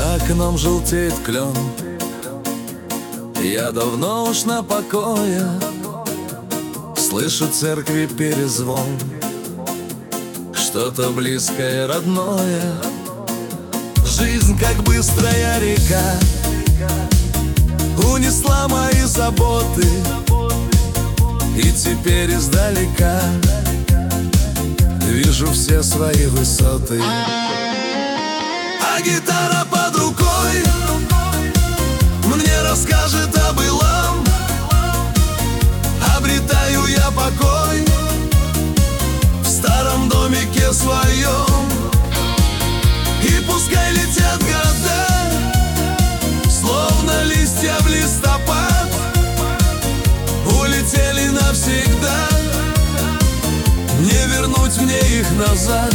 За окном желтеет клен. Я давно уж на покое, слышу церкви перезвон. Что-то близкое, родное. Жизнь, как быстрая река, унесла мои заботы. И теперь издалека вижу все свои высоты. А гитара под рукой мне расскажет о былом. Обретаю я покой в старом домике своем. И пускай летят года, словно листья в листопад, улетели навсегда, не вернуть мне их назад.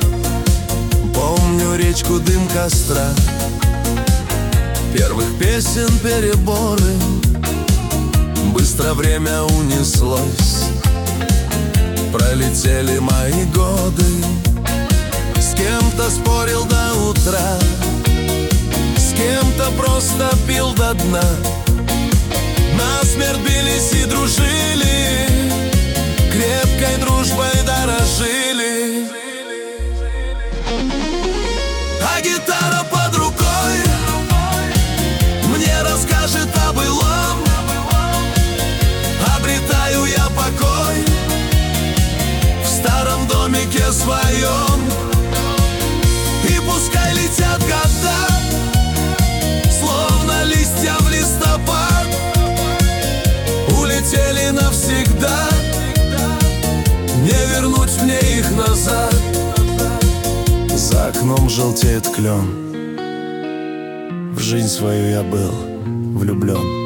Помню речку, дым костра, первых песен переборы. Быстро время унеслось, пролетели мои годы. С кем-то спорил до утра, с кем-то просто пил до дна. Насмерть бились и дружили, крепкой дружбой дорожили. А гитара под рукой мне расскажет о былом. Обретаю я покой в старом домике своем. И пускай летят года, словно листья в листопад, улетели навсегда, не вернуть мне их назад. За окном желтеет клен, в жизнь свою я был влюблен.